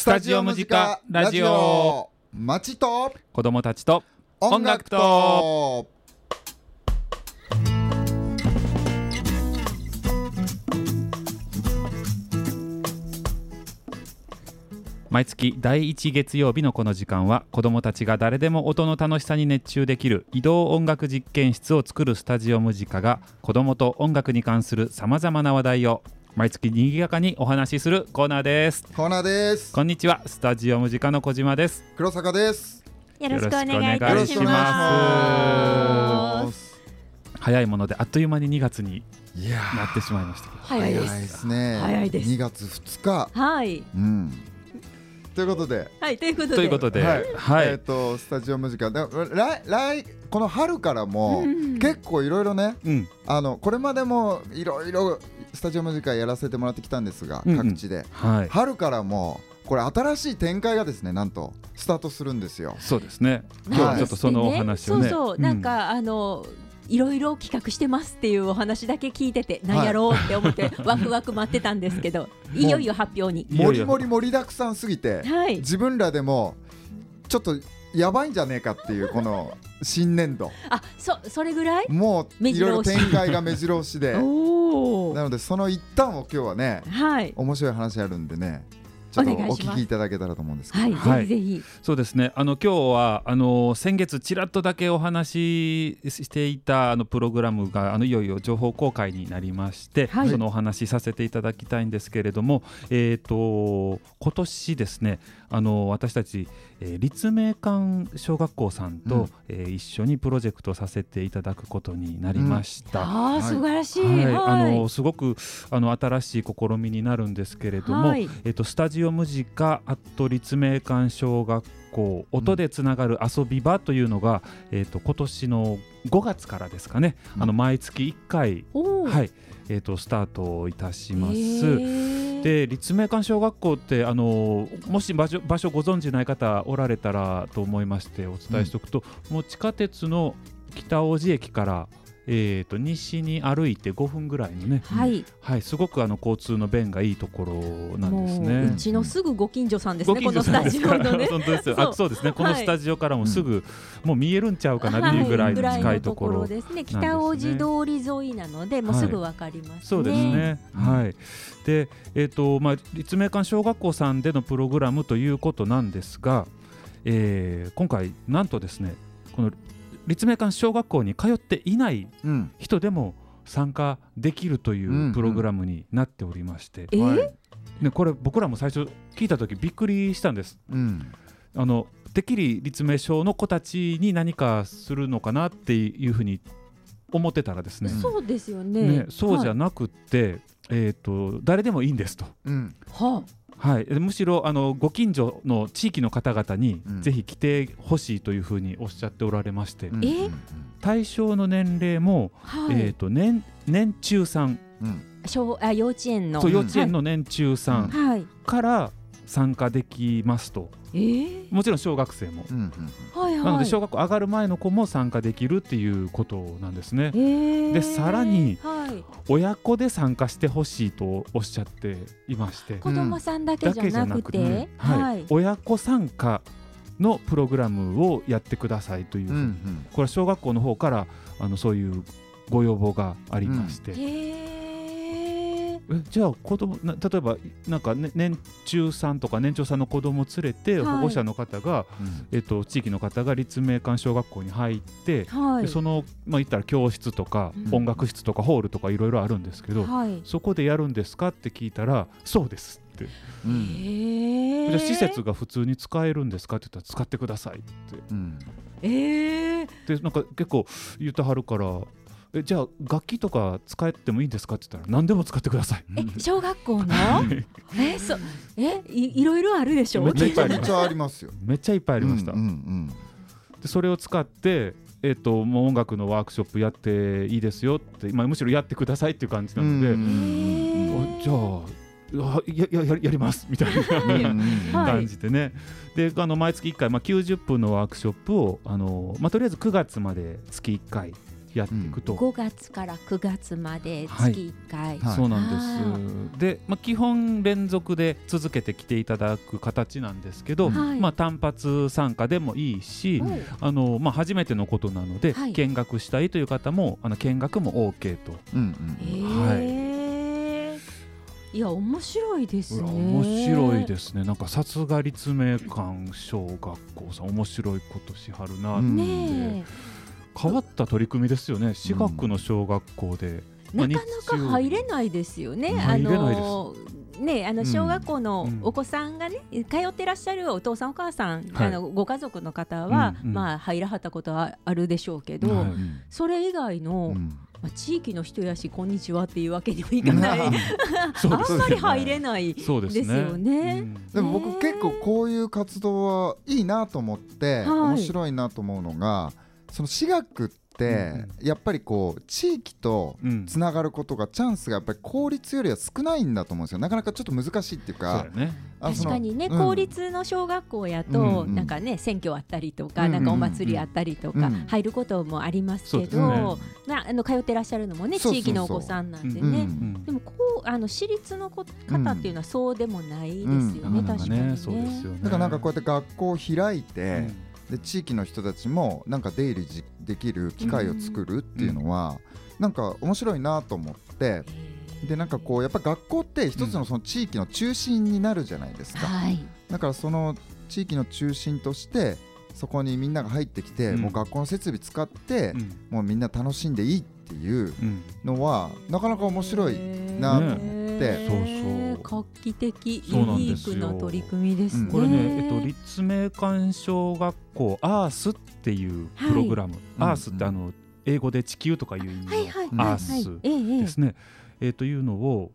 タジオムジカラジオ、 街と子供たちと音楽と毎月第1月曜日のこの時間は、子どもたちが誰でも音の楽しさに熱中できる移動音楽実験室を作るスタジオムジカが、子どもと音楽に関するさまざまな話題を毎月にぎやかにお話しするコーナーです。 コーナーです。 こんにちは、スタジオムジカの小島です。 黒坂です。 よろしくお願いいたしよろしくお願いしま。 ます早いものであっという間に2月にいやなってしまいましたけど、 早いです。 早いですね。 早いです 2月2日、 はい、 ということで、 はい、ということで、 はいスタジオムジカでこの春からも、結構いろいろね、これまでもいろいろスタジオムジカやらせてもらってきたんですが、各地で、春からもこれ新しい展開がですね、なんとスタートするってよ。 そうですね。今日はちょっとそのお話をね、 なんかいろいろ企画してますっていうお話だけ聞いてて、何やろうって思ってワクワク待ってたんですけど、いよいよ発表に盛りだくさんすぎて、自分らでもちょっとやばいんじゃねえかっていうこの新年度それぐらいもういろいろ展開が目白押しでなので、その一端を今日はね、面白い話あるんでね、ちょっとお聞きいただけたらと思うんですけど、 ぜひぜひ。 そうですね、今日は先月ちらっとだけお話ししていたプログラムがいよいよ情報公開になりまして、そのお話しさせていただきたいんですけれども、今年ですね、私たち、立命館小学校さんと、一緒にプロジェクトさせていただくことになりました。 素晴らしい。 すごく新しい試みになるんですけれども、スタジオムジカ立命館小学校音でつながる遊び場というのが、今年の5月からですかね、毎月1回、スタートいたします。で、立命館小学校ってもし場所ご存じない方おられたらと思いましてお伝えしておくと、もう地下鉄の北大路駅から西に歩いて5分ぐらいのね、すごく交通の便がいいところなんですね。 うちのすぐご近所さんですね、このスタジオのね。 本当ですよ。そうですね、このスタジオからもすぐ、もう見えるんちゃうかなっていうぐらいの近いところですね。北大路通り沿いなので、もうすぐわかりますね。 そうですね。で、立命館小学校さんでのプログラムということなんですが、今回なんとですね、この立命館小学校に通っていない人でも参加できるというプログラムになっておりまして、これ僕らも最初聞いた時びっくりしたんです。てっきり立命小の子たちに何かするのかなっていうふうに思ってたらですね、 そうですよね。 そうじゃなくって、誰でもいいんですと。むしろご近所の地域の方々にぜひ来てほしいというふうにおっしゃっておられまして、対象の年齢も、年中さん、 幼稚園の年中さんから参加できますと。もちろん小学生も、なので小学校上がる前の子も参加できるっていうことなんですね。でさらに、親子で参加してほしいとおっしゃっていまして、 子どもさんだけじゃなくて、 親子参加のプログラムをやってくださいという、これは小学校の方からそういうご要望がありまして、じゃあ例えばなんか、年中さんとか年長さんの子供を連れて、保護者の方が、地域の方が立命館小学校に入って、でその、言ったら教室とか、音楽室とかホールとかいろいろあるんですけど、そこでやるんですかって聞いたら、そうですって。じゃあ施設が普通に使えるんですかって言ったら、使ってくださいって。でなんか結構言ってはるから、じゃあ楽器とか使ってもいいんですかって言ったら、何でも使ってください。 小学校のいろいろあるでしょ。 めちゃめちゃありますよ。 めっちゃいっぱいありました。でそれを使って、もう音楽のワークショップやっていいですよって、むしろやってくださいっていう感じなので、じゃあやりますみたいな感じでね。で毎月1回、90分のワークショップをとりあえず9月まで月1回やっていくと、 5月から9月まで月1回、 そうなんです。で、基本連続で続けてきていただく形なんですけど、単発参加でもいいし、初めてのことなので、見学したいという方も見学も OK と。 いや面白いですね。 面白いですね。なんかさすが立命館小学校さん面白いことしはるなって、変わった取り組みですよね。私学の小学校で、 なかなか入れないですよね。 入れないです。 小学校のお子さんがね、通ってらっしゃるお父さんお母さん、ご家族の方は、入らはったことはあるでしょうけど、それ以外の、地域の人やしこんにちはっていうわけにもいかないあんまり入れないですよね。 でも僕結構こういう活動はいいなと思って、面白いなと思うのが、その私学ってやっぱりこう地域とつながることがチャンスがやっぱり公立よりは少ないんだと思うんですよ。なかなかちょっと難しいっていうか、 確かにね、公立の小学校やとなんかね、選挙あったりとか、なんかお祭りあったりとか入ることもありますけど、通ってらっしゃるのもね地域のお子さんなんでね。でもこう私立の方っていうのはそうでもないですよね。確かにね。 だからなんかこうやって学校を開いて、で地域の人たちもなんか出入りできる機会を作るっていうのは、なんか面白いなと思って、でなんかこうやっぱ学校って一つのその地域の中心になるじゃないですか。だからその地域の中心としてそこにみんなが入ってきて、もう学校の設備使って、もうみんな楽しんでいいっていうのは、なかなか面白いなと思って、 画期的ユニークな取り組みですね。 これね、立命館小学校アースっていうプログラム、アースって英語で地球とかいう意味のアースですね。というのを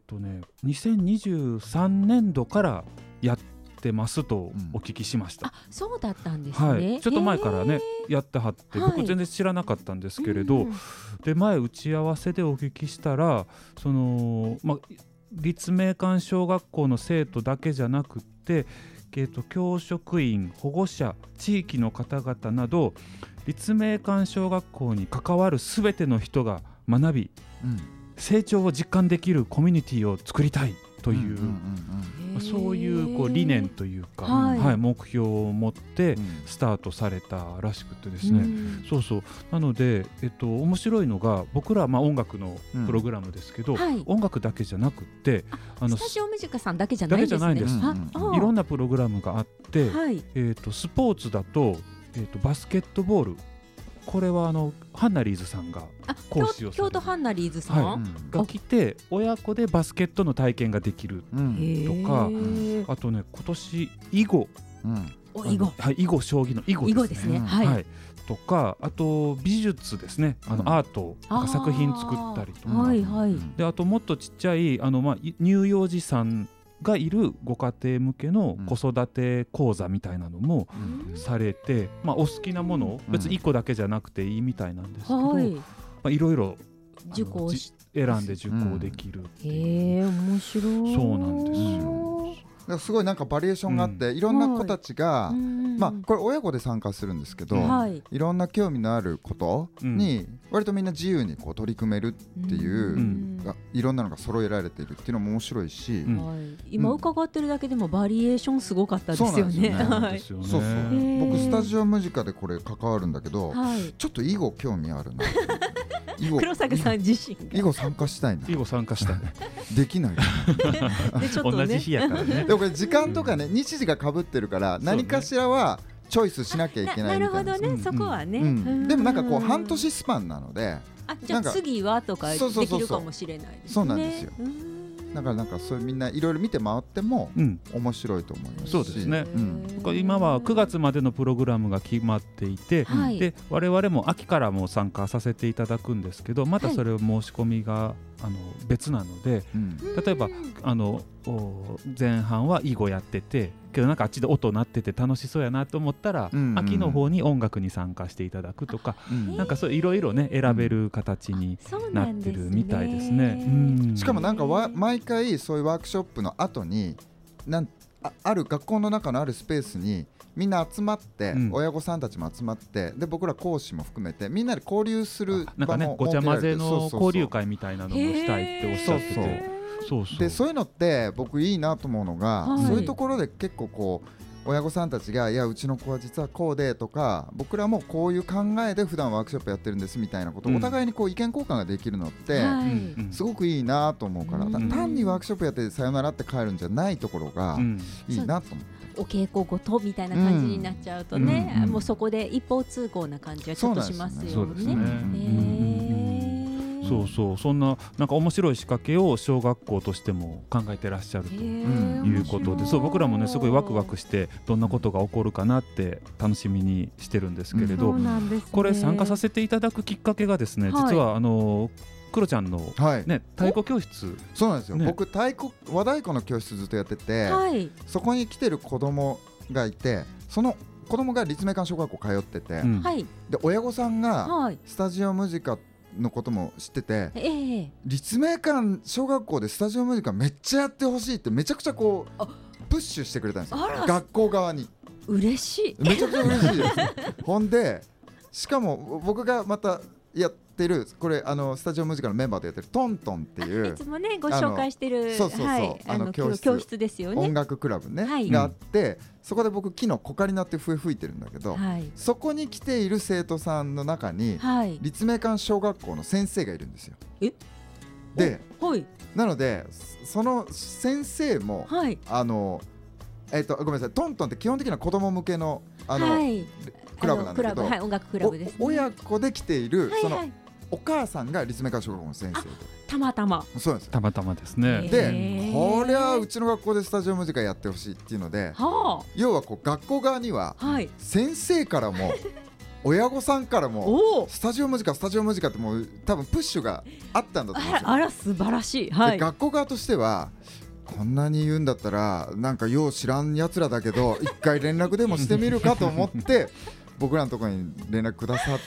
2023年度からやってますとお聞きしました。 そうだったんですね。 ちょっと前からねやってはって、僕全然知らなかったんですけれど、で前打ち合わせでお聞きしたら、その立命館小学校の生徒だけじゃなくて、教職員、保護者、地域の方々など立命館小学校に関わるすべての人が学び、成長を実感できるコミュニティを作りたいという、そういう理念というか、目標を持ってスタートされたらしくてですね、なので、面白いのが、僕らは音楽のプログラムですけど、音楽だけじゃなくてスタジオミュージックさんだけじゃないんですね。 いろんなプログラムがあって、スポーツだと、バスケットボール、これはハンナリーズさんが講師をされる、 京都ハンナリーズさん、 が来て親子でバスケットの体験ができるとか、あとね、今年囲碁、囲碁、将棋の囲碁ですね、とか、あと美術ですね、アート作品作ったりとか、であともっとちっちゃい乳幼児さんがいるご家庭向けの子育て講座みたいなのもされて、お好きなものを別に1個だけじゃなくていいみたいなんですけど、いろいろ選んで受講できるっていう。 面白い。 そうなんですよ。 すごいなんかバリエーションがあって、いろんな子たちが、これ親子で参加するんですけど、いろんな興味のあることに割とみんな自由にこう取り組めるっていう、いろんなのが揃えられているっていうのも面白いし、 今伺ってるだけでもバリエーションすごかったですよね。 僕スタジオムジカでこれ関わるんだけど、ちょっと囲碁興味あるな。 黒坂さん自身囲碁参加したいな。 囲碁参加したいできない同じ日やからね。 でもこれ時間とかね、日時が被ってるから何かしらはチョイスしなきゃいけないみたいな。 なるほどね、そこはね。 でもなんかこう半年スパンなので、 じゃあ次はとかできるかもしれないですね。 そうなんですよ。だからなんかそういうみんないろいろ見て回っても面白いと思いますし、 そうですね。今は9月までのプログラムが決まっていて、で我々も秋からも参加させていただくんですけど、またそれを申し込みが別なので、例えば前半は囲碁やっててけど、なんかあっちで音鳴ってて楽しそうやなと思ったら、秋の方に音楽に参加していただくとか、なんかそういろいろね選べる形になってるみたいですね。 しかもなんか毎回そういうワークショップの後にある学校の中のあるスペースにみんな集まって、親御さんたちも集まって、で僕ら講師も含めてみんなで交流する場もごちゃ混ぜの交流会みたいなのもしたいっておっしゃってて、 そういうのって僕いいなと思うのが、そういうところで結構こう親御さんたちがいやうちの子は実はこうでとか、僕らもこういう考えで普段ワークショップやってるんですみたいなことをお互いにこう意見交換ができるのってすごくいいなと思うから、単にワークショップやってさよならって帰るんじゃないところがいいなと思って。 お稽古ごとみたいな感じになっちゃうとね、もうそこで一方通行な感じはちょっとしますよね。 そんななんか面白い仕掛けを小学校としても考えてらっしゃるということで、僕らもねすごいワクワクしてどんなことが起こるかなって楽しみにしてるんですけれど、これ参加させていただくきっかけがですね、実はクロちゃんの、ね、太鼓教室。 そうなんですよ、僕和太鼓の教室ずっとやってて、そこに来てる子供がいて、その子供が立命館小学校通ってて、で親御さんがスタジオムジカのことも知ってて、立命館小学校でスタジオムジカめっちゃやってほしいってめちゃくちゃこうプッシュしてくれたんですよ、学校側に。 嬉しい、 めちゃくちゃ嬉しいですほんでしかも僕がまたやってるこれスタジオムジカのメンバーでやってるトントンっていういつもねご紹介してる教室ですよね、 音楽クラブね、があって、そこで僕昨日コカリナって笛吹いてるんだけど、そこに来ている生徒さんの中に、立命館小学校の先生がいるんですよ。で、なのでその先生も、ごめんなさい、トントンって基本的には子供向けのクラブなんだけど、 音楽クラブですね。 親子で来ているそのお母さんが立命館小学校の先生で、 たまたまそうなんです、 たまたまですね。 でこれはうちの学校でスタジオムジカやってほしいっていうので、要はこう学校側には先生からも親御さんからもスタジオムジカってもう多分プッシュがあったんだと思うんですよ。 あら素晴らしい。 で学校側としてはこんなに言うんだったらなんかよう知らんやつらだけど一回連絡でもしてみるかと思って僕らのところに連絡くださって、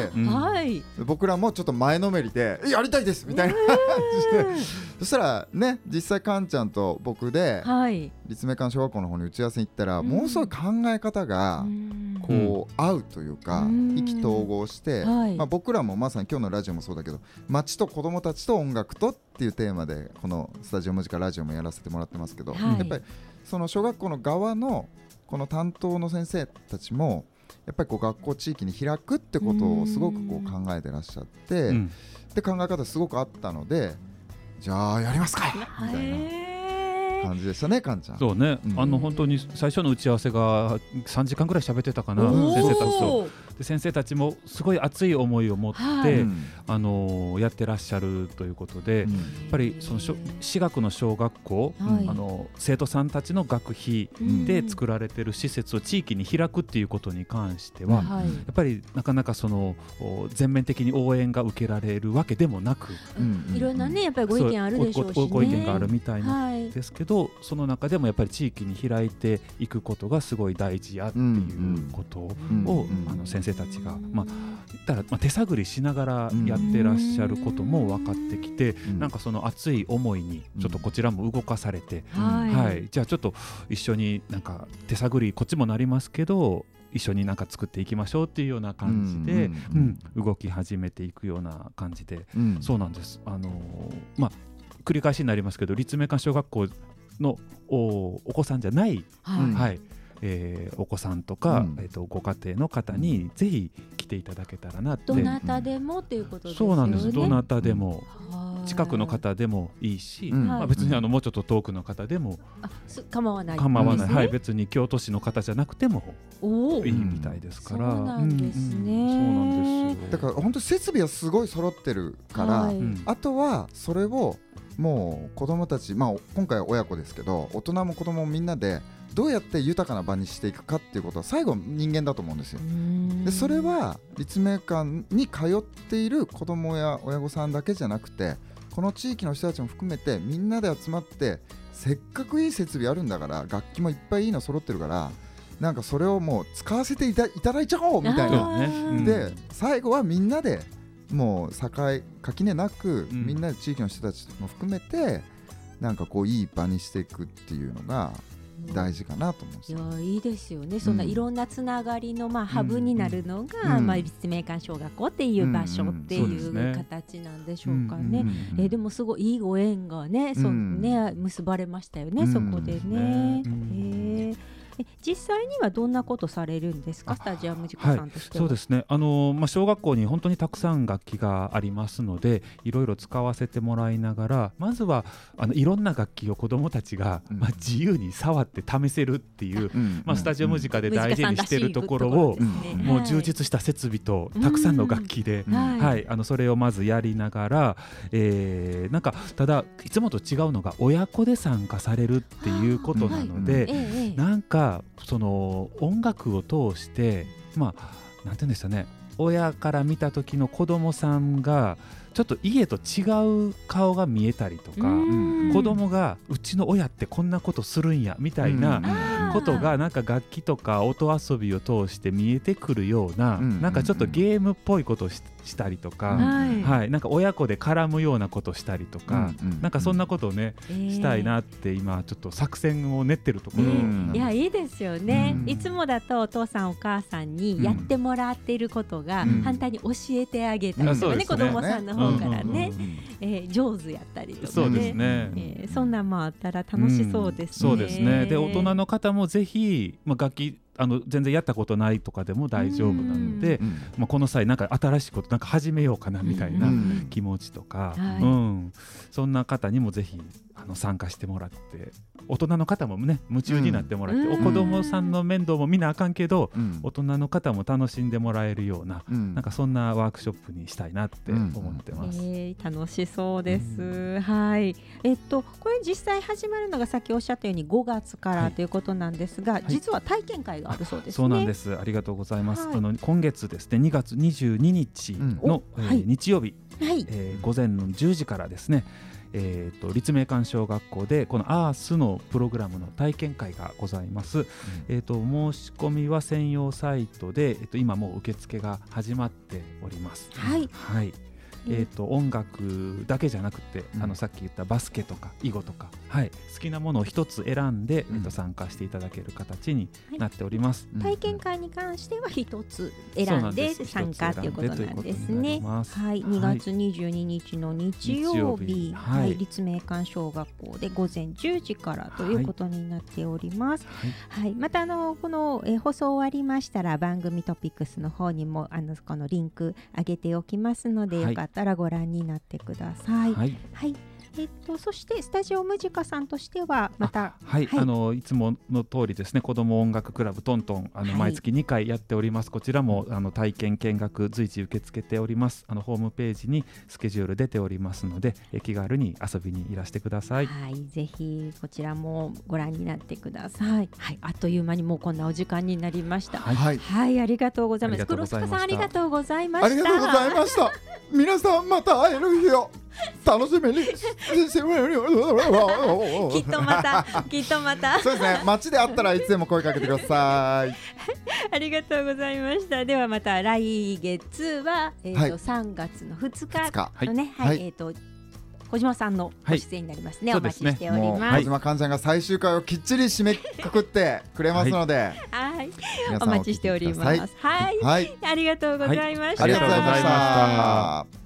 僕らもちょっと前のめりでやりたいですみたいな感じで、そしたらね実際カンちゃんと僕で立命館小学校の方に打ち合わせに行ったら、ものすごい考え方がこう合うというか、意気投合して、僕らもまさに今日のラジオもそうだけど、街と子どもたちと音楽とっていうテーマでこのスタジオムジカラジオもやらせてもらってますけど、やっぱりその小学校の側のこの担当の先生たちもやっぱりこう学校地域に開くってことをすごくこう考えてらっしゃって、で考え方すごくあったので、じゃあやりますかみたいな感じでしたね、かんちゃん。 そうね、本当に最初の打ち合わせが3時間ぐらい喋ってたかな、先生たちと。で先生たちもすごい熱い思いを持って、やってらっしゃるということで、やっぱりその私学の小学校、生徒さんたちの学費で作られている施設を地域に開くっていうことに関しては、やっぱりなかなかその全面的に応援が受けられるわけでもなく、 いろんなねやっぱりご意見あるでしょうしね、 ご意見があるみたいなんですけど、その中でもやっぱり地域に開いていくことがすごい大事やっていうことを先生たちが言ったら手探りしながらやってらっしゃることも分かってきて、なんかその熱い思いにちょっとこちらも動かされて、じゃあちょっと一緒になんか手探りこっちもなりますけど一緒になんか作っていきましょうっていうような感じで動き始めていくような感じで、そうなんです。繰り返しになりますけど、立命館小学校のお子さんじゃない、お子さんとか、ご家庭の方にぜひ来ていただけたらなって。 どなたでもっていうことですよね。 そうなんです。どなたでも、近くの方でもいいし、別にもうちょっと遠くの方でも構わない。 別に京都市の方じゃなくてもいいみたいですから。 そうなんですね。 そうなんです。 だから本当に設備はすごい揃ってるから、あとはそれをもう子どもたち、今回は親子ですけど大人も子どももみんなでどうやって豊かな場にしていくかっていうことは最後人間だと思うんですよ。でそれは立命館に通っている子どもや親御さんだけじゃなくて、この地域の人たちも含めてみんなで集まって、せっかくいい設備あるんだから、楽器もいっぱいいいの揃ってるから、なんかそれをもう使わせていただいちゃおうみたいな。で最後はみんなでもう垣根なく、みんなで地域の人たちも含めてなんかこういい場にしていくっていうのが大事かなと思うんですよ。 いやいいですよね。そんないろんなつながりのハブになるのが立命館小学校っていう場所っていう形なんでしょうかね。でもすごいいいご縁がね結ばれましたよね、そこでね。実際にはどんなことされるんですか、スタジアムジカさんとしては。 そうですね、小学校に本当にたくさん楽器がありますので、いろいろ使わせてもらいながら、まずはいろんな楽器を子どもたちが、自由に触って試せるっていう、スタジオムジカで大事にしているところを、もう充実した設備とたくさんの楽器で、それをまずやりながら、なんかただいつもと違うのが親子で参加されるっていうことなので、なんかその音楽を通してなんて言うんですかね、親から見た時の子供さんがちょっと家と違う顔が見えたりとか、子供がうちの親ってこんなことするんやみたいなことが、なんか楽器とか音遊びを通して見えてくるような、なんかちょっとゲームっぽいことをしたりとか、なんか親子で絡むようなことをしたりとか、なんかそんなことをね、したいなって今ちょっと作戦を練ってるところなんです。 いやいいですよね。いつもだとお父さんお母さんにやってもらっていることが反対に教えてあげたりとかね、子供さんの方からね、上手やったりとかね、そんなんもあったら楽しそうですね。 そうですね。で、大人の方もぜひ楽器全然やったことないとかでも大丈夫なので、この際なんか新しいことなんか始めようかなみたいな気持ちとか、そんな方にもぜひ参加してもらって、大人の方もね夢中になってもらって、子供さんの面倒も見なあかんけど、大人の方も楽しんでもらえるような、なんかそんなワークショップにしたいなって思ってます。 楽しそうです。はい。これ実際始まるのがさっきおっしゃったように5月からということなんですが、実は体験会があるそうですね。 そうなんです。ありがとうございます。今月ですね、2月22日の日曜日、午前の10時からですね、立命館小学校でこのアースのプログラムの体験会がございます。申し込みは専用サイトで、今もう受付が始まっております。音楽だけじゃなくて、さっき言ったバスケとか囲碁とか、好きなものを一つ選んで、参加していただける形になっております。 体験会に関しては一つ選んで参加ということなんですね。2月22日の日曜日、立命館小学校で午前10時からということになっております。またこの放送終わりましたら、番組トピックスの方にもこのリンク上げておきますので、よかったらご覧になってください。そしてスタジオムジカさんとしてはまたいつもの通りですね、子ども音楽クラブトントン毎月2回やっております。こちらも体験見学随時受け付けております。ホームページにスケジュール出ておりますので、気軽に遊びにいらしてください。 ぜひこちらもご覧になってください。あっという間にもうこんなお時間になりました。ありがとうございます。黒塚さん、ありがとうございました。 ありがとうございました。皆さんまた会える日を楽しみにきっとまたそうですね、街で会ったらいつでも声かけてください。 ありがとうございました。ではまた来月は、3月の2日のね、小島さんのご出演になりますね。お待ちしております。 小島寛ちゃんが最終回をきっちり締めくくってくれますので、 お待ちしております。ありがとうございました。 ありがとうございました。